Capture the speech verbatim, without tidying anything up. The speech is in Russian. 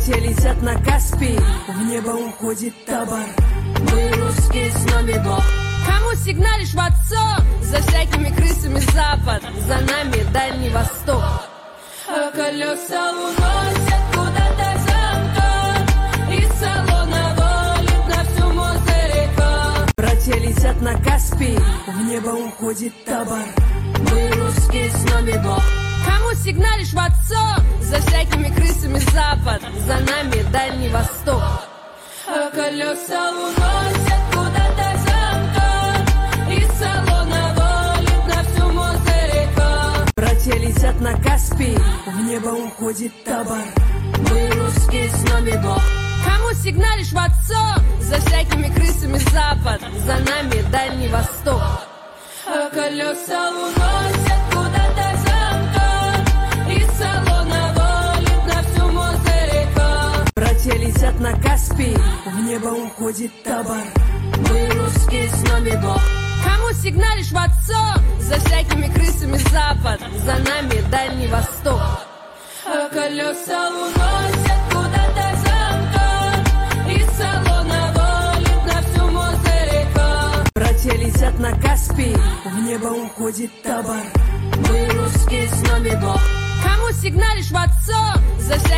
Братья летят на Каспий, в небо уходит табор. Мы русские с нами Бог. Кому сигналишь в отцов? За всякими крысами запад, за нами Дальний Восток. А колеса уносят куда-то замка, из салона волит на всю Мозырека. Братья летят на Каспий, в небо уходит табор. Мы русские с нами Бог. Кому сигналишь в отцов? За всякими крысами запад, за нами Дальний Восток. А колеса уносят куда-то замка, из салона волит на всю Мозырека. Братья летят на Каспий, в небо уходит табор. Мы русские с нами Бог. Кому сигналишь в отцов? За всякими крысами запад, за нами Дальний Восток. А колеса уносят куда-то замка, из салона волит на всю Мозырека. Братья летят на Каспий, в небо уходит табор. Мы русские с нами Бог. Кому сигналишь в отцов? За всякими крысами запад, за нами Дальний Восток. А колеса уносят куда-то замка, из салона волит на всю Мозырека. Братья летят на Каспий, в небо уходит табор. Мы русские с нами Бог. Кому сигналишь в отцов? За